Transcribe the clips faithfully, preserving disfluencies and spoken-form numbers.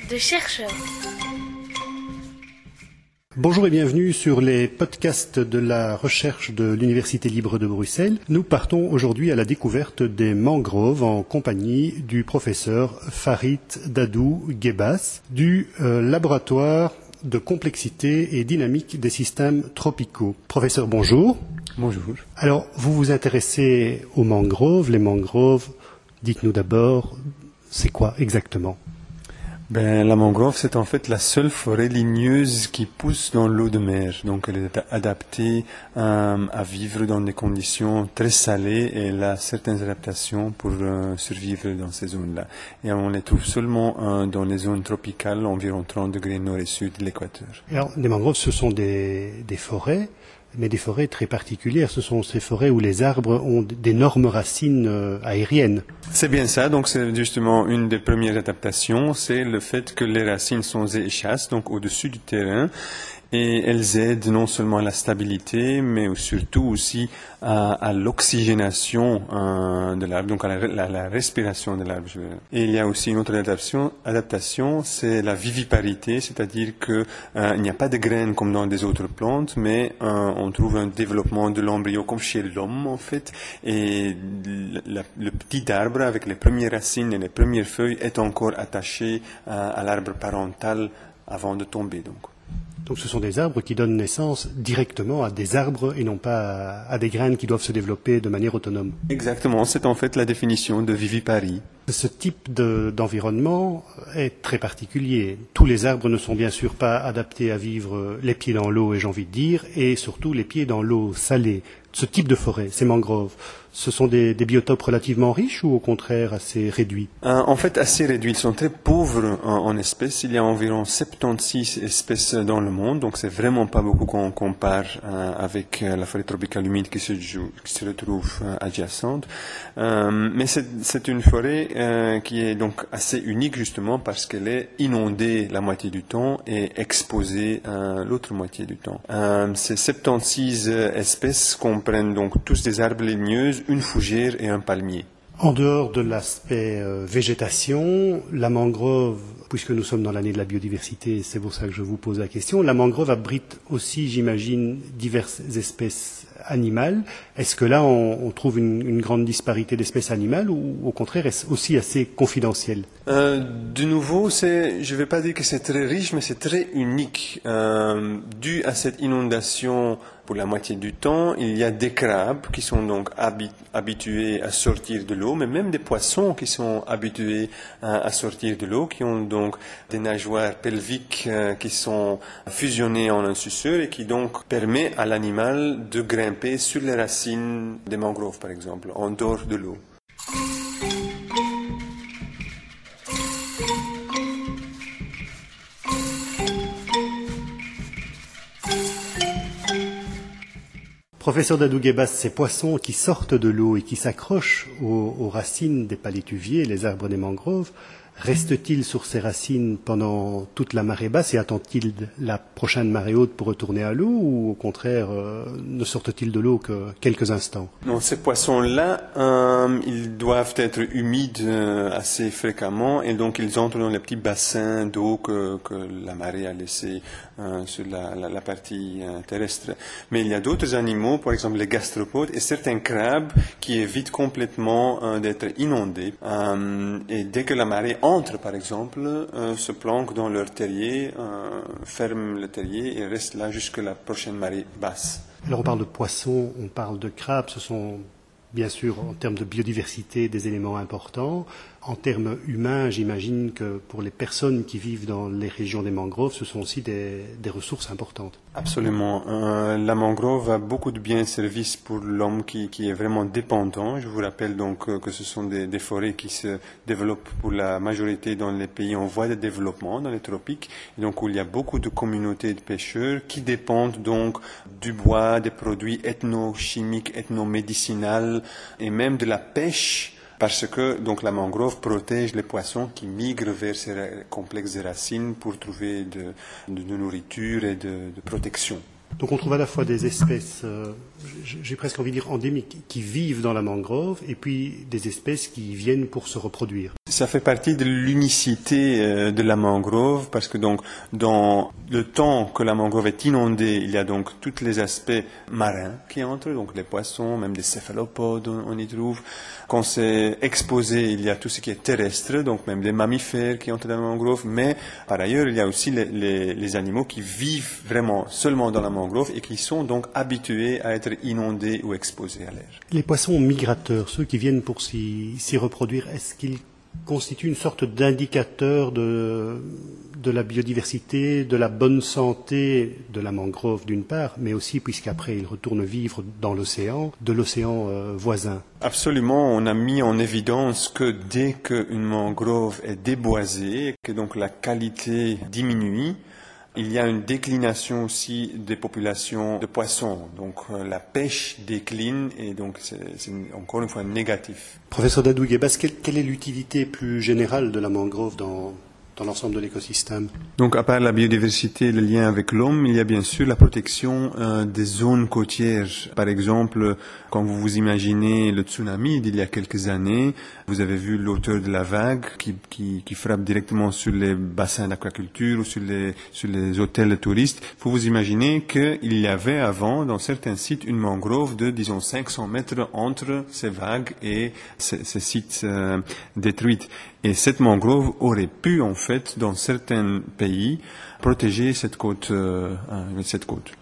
de chercheurs. Bonjour et bienvenue sur les podcasts de la recherche de l'Université libre de Bruxelles. Nous partons aujourd'hui à la découverte des mangroves en compagnie du professeur Farid Dadou Guébas du euh, laboratoire de complexité et dynamique des systèmes tropicaux. Professeur, bonjour. Bonjour. Alors, vous vous intéressez aux mangroves. Les mangroves, dites-nous d'abord, c'est quoi exactement ? Ben, la mangrove, c'est en fait la seule forêt ligneuse qui pousse dans l'eau de mer. Donc, elle est adaptée euh, à vivre dans des conditions très salées et elle a certaines adaptations pour euh, survivre dans ces zones-là. Et on les trouve seulement euh, dans les zones tropicales, environ trente degrés nord et sud de l'équateur. Alors, les mangroves, ce sont des, des forêts, mais des forêts très particulières. Ce sont ces forêts où les arbres ont d'énormes racines euh, aériennes. C'est bien ça, donc c'est justement une des premières adaptations, c'est le fait que les racines sont échasses, donc au-dessus du terrain, et elles aident non seulement à la stabilité, mais surtout aussi à, à l'oxygénation euh, de l'arbre, donc à la, la, la respiration de l'arbre. Et il y a aussi une autre adaptation, adaptation c'est la viviparité, c'est-à-dire que euh, il n'y a pas de graines comme dans des autres plantes, mais euh, on trouve un développement de l'embryo comme chez l'homme en fait, et la, le petit arbre avec les premières racines et les premières feuilles est encore attaché à, à l'arbre parental avant de tomber donc. Donc ce sont des arbres qui donnent naissance directement à des arbres et non pas à, à des graines qui doivent se développer de manière autonome. Exactement, c'est en fait la définition de viviparie. Ce type de, d'environnement est très particulier. Tous les arbres ne sont bien sûr pas adaptés à vivre les pieds dans l'eau, et j'ai envie de dire, et surtout les pieds dans l'eau salée. Ce type de forêt, ces mangroves, ce sont des, des biotopes relativement riches ou au contraire assez réduits ? euh, En fait, assez réduits. Ils sont très pauvres en, en espèces. Il y a environ soixante-seize espèces dans le monde, donc c'est vraiment pas beaucoup quand on compare euh, avec euh, la forêt tropicale humide qui se, joue, qui se retrouve euh, adjacente. Euh, mais c'est, c'est une forêt euh, qui est donc assez unique justement parce qu'elle est inondée la moitié du temps et exposée euh, l'autre moitié du temps. Euh, ces soixante-seize espèces comprennent donc tous des arbres ligneux, une fougère et un palmier. En dehors de l'aspect euh, végétation, la mangrove, puisque nous sommes dans l'année de la biodiversité, c'est pour ça que je vous pose la question, la mangrove abrite aussi, j'imagine, diverses espèces animales. Est-ce que là, on, on trouve une, une grande disparité d'espèces animales ou au contraire, est-ce aussi assez confidentiel ? euh, De nouveau, c'est, je ne vais pas dire que c'est très riche, mais c'est très unique. Euh, dû à cette inondation, pour la moitié du temps, il y a des crabes qui sont donc habit- habitués à sortir de l'eau, mais même des poissons qui sont habitués à, à sortir de l'eau, qui ont donc des nageoires pelviques euh, qui sont fusionnées en un suceur et qui donc permet à l'animal de grimper sur les racines des mangroves, par exemple, en dehors de l'eau. Professeur Dadou Guébas, ces poissons qui sortent de l'eau et qui s'accrochent aux, aux racines des palétuviers, les arbres des mangroves, restent-ils sur ces racines pendant toute la marée basse et attendent-ils la prochaine marée haute pour retourner à l'eau ou au contraire euh, ne sortent-ils de l'eau que quelques instants ? Non, ces poissons-là, euh, ils doivent être humides euh, assez fréquemment et donc ils entrent dans les petits bassins d'eau que, que la marée a laissés euh, sur la, la, la partie euh, terrestre. Mais il y a d'autres animaux, par exemple les gastropodes et certains crabes qui évitent complètement euh, d'être inondés. Euh, et dès que la marée entre, par exemple, euh, se planquent dans leur terrier, euh, ferment le terrier et restent là jusqu'à la prochaine marée basse. Alors on parle de poissons, on parle de crabes, ce sont bien sûr en termes de biodiversité des éléments importants. En termes humains, j'imagine que pour les personnes qui vivent dans les régions des mangroves, ce sont aussi des, des ressources importantes. Absolument. Euh, la mangrove a beaucoup de biens et services pour l'homme qui, qui est vraiment dépendant. Je vous rappelle donc euh, que ce sont des, des forêts qui se développent pour la majorité dans les pays en voie de développement, dans les tropiques, et donc où il y a beaucoup de communautés de pêcheurs qui dépendent donc du bois, des produits ethno-chimiques, ethno-médicinaux et même de la pêche. Parce que donc la mangrove protège les poissons qui migrent vers ces complexes de racines pour trouver de, de, de nourriture et de, de protection. Donc on trouve à la fois des espèces, euh, j'ai presque envie de dire endémiques, qui vivent dans la mangrove, et puis des espèces qui viennent pour se reproduire. ça fait partie de l'unicité euh, de la mangrove, parce que donc dans le temps que la mangrove est inondée, il y a donc tous les aspects marins qui entrent, donc les poissons, même des céphalopodes, on, on y trouve. Quand c'est exposé, il y a tout ce qui est terrestre, donc même des mammifères qui entrent dans la mangrove, mais par ailleurs, il y a aussi les, les, les animaux qui vivent vraiment seulement dans la mangrove et qui sont donc habitués à être inondés ou exposés à l'air. Les poissons migrateurs, ceux qui viennent pour s'y, s'y reproduire, est-ce qu'ils constituent une sorte d'indicateur de, de la biodiversité, de la bonne santé de la mangrove d'une part, mais aussi, puisqu'après ils retournent vivre dans l'océan, de l'océan euh, voisin? Absolument, on a mis en évidence que dès qu'une mangrove est déboisée, que donc la qualité diminue, il y a une déclination aussi des populations de poissons. Donc euh, la pêche décline et donc c'est, c'est encore une fois négatif. Professeur Dadou-Guébas, quelle, quelle est l'utilité plus générale de la mangrove dans, dans l'ensemble de l'écosystème? Donc à part la biodiversité et le lien avec l'homme, il y a bien sûr la protection euh, des zones côtières. Par exemple, quand vous vous imaginez le tsunami d'il y a quelques années, vous avez vu l'auteur de la vague qui, qui, qui frappe directement sur les bassins d'aquaculture ou sur les, sur les hôtels de touristes. Il faut vous imaginer qu'il y avait avant, dans certains sites, une mangrove de, disons, cinq cents mètres entre ces vagues et ces, ces sites euh, détruits. Et cette mangrove aurait pu, en fait, dans certains pays, protéger cette côte, euh, cette côte.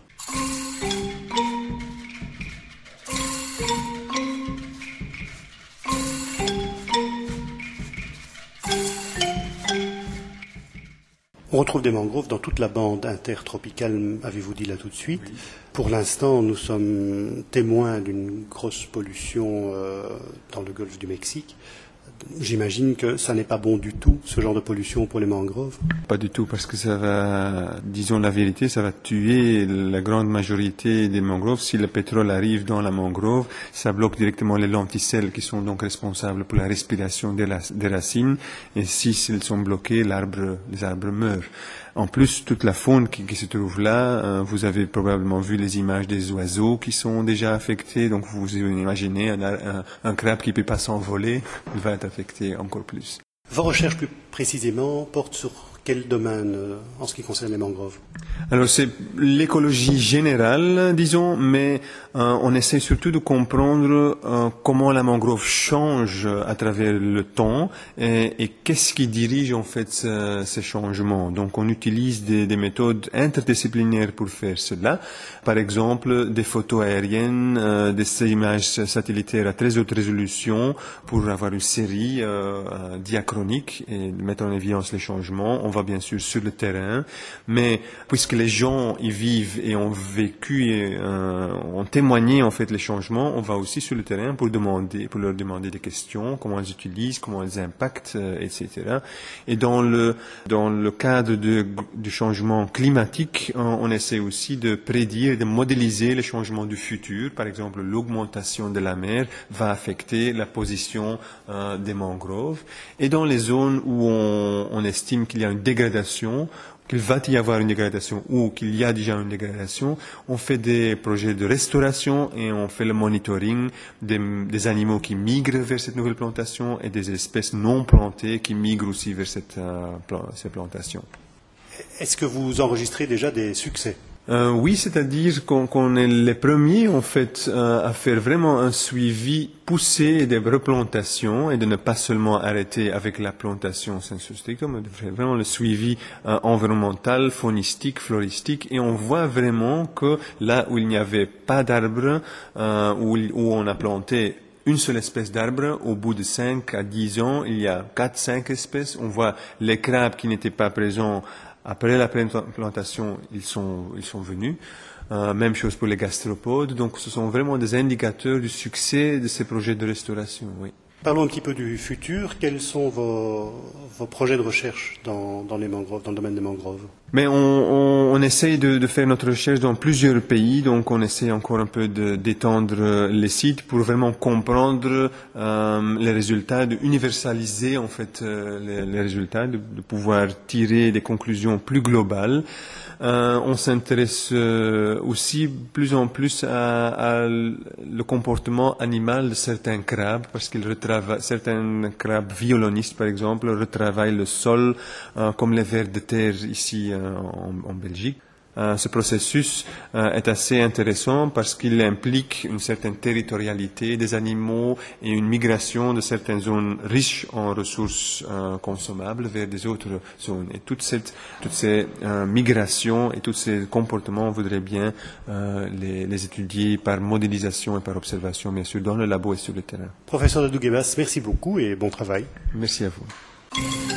On retrouve des mangroves dans toute la bande intertropicale, avez-vous dit là tout de suite. Oui. Pour l'instant, nous sommes témoins d'une grosse pollution euh, dans le golfe du Mexique. J'imagine que ça n'est pas bon du tout, ce genre de pollution pour les mangroves. Pas du tout, parce que ça va, disons la vérité, ça va tuer la grande majorité des mangroves. Si le pétrole arrive dans la mangrove, ça bloque directement les lenticelles qui sont donc responsables pour la respiration des, la, des racines. Et si elles sont bloquées, l'arbre, les arbres meurent. En plus, toute la faune qui, qui se trouve là, euh, vous avez probablement vu les images des oiseaux qui sont déjà affectés. Donc vous vous imaginez un, un, un crabe qui ne peut pas s'envoler, il va être affecté encore plus. Vos recherches plus précisément portent sur quel domaine euh, en ce qui concerne les mangroves? Alors c'est l'écologie générale, disons, mais euh, on essaie surtout de comprendre euh, comment la mangrove change à travers le temps et, et qu'est-ce qui dirige en fait ce, ces changements. Donc on utilise des, des méthodes interdisciplinaires pour faire cela. Par exemple, des photos aériennes, euh, des images satellitaires à très haute résolution pour avoir une série euh, diachronique et mettre en évidence les changements. On va bien sûr sur le terrain, mais puisque les gens y vivent et ont vécu et euh, ont témoigné en fait les changements, on va aussi sur le terrain pour demander, pour leur demander des questions, comment ils utilisent, comment ils impactent, euh, et cetera. Et dans le dans le cadre de, du changement climatique, on, on essaie aussi de prédire, de modéliser les changements du futur. Par exemple, l'augmentation de la mer va affecter la position euh, des mangroves. Et dans les zones où on, on estime qu'il y a une dégradation, qu'il va y avoir une dégradation ou qu'il y a déjà une dégradation, on fait des projets de restauration et on fait le monitoring des, des animaux qui migrent vers cette nouvelle plantation et des espèces non plantées qui migrent aussi vers cette, euh, plan, ces plantations. Est-ce que vous enregistrez déjà des succès ? Euh, oui, c'est-à-dire qu'on, qu'on est les premiers en fait euh, à faire vraiment un suivi poussé des replantations et de ne pas seulement arrêter avec la plantation sensu stricto, mais de faire vraiment le suivi euh, environnemental, faunistique, floristique, et on voit vraiment que là où il n'y avait pas d'arbres, euh, où, où on a planté une seule espèce d'arbre, au bout de cinq à dix ans, il y a quatre, cinq espèces. On voit les crabes qui n'étaient pas présents. Après la plantation, ils sont, ils sont venus. Euh, même chose pour les gastropodes. Donc, ce sont vraiment des indicateurs du succès de ces projets de restauration, oui. Parlons un petit peu du futur. Quels sont vos, vos projets de recherche dans, dans les mangroves, dans le domaine des mangroves ? Mais on, on, on essaye de, de faire notre recherche dans plusieurs pays, donc on essaie encore un peu de, d'étendre les sites pour vraiment comprendre euh, les résultats, de universaliser en fait euh, les, les résultats, de, de pouvoir tirer des conclusions plus globales. euh, on s'intéresse euh, aussi plus en plus à, à le comportement animal de certains crabes, parce qu'ils retravaillent, certains crabes violonistes par exemple, retravaillent le sol, euh, comme les vers de terre ici euh, en, en Belgique. Euh, ce processus euh, est assez intéressant parce qu'il implique une certaine territorialité des animaux et une migration de certaines zones riches en ressources euh, consommables vers des autres zones. Et toute cette, toutes ces euh, migrations et tous ces comportements, on voudrait bien euh, les, les étudier par modélisation et par observation, bien sûr, dans le labo et sur le terrain. Professeur de Douguebas, merci beaucoup et bon travail. Merci à vous.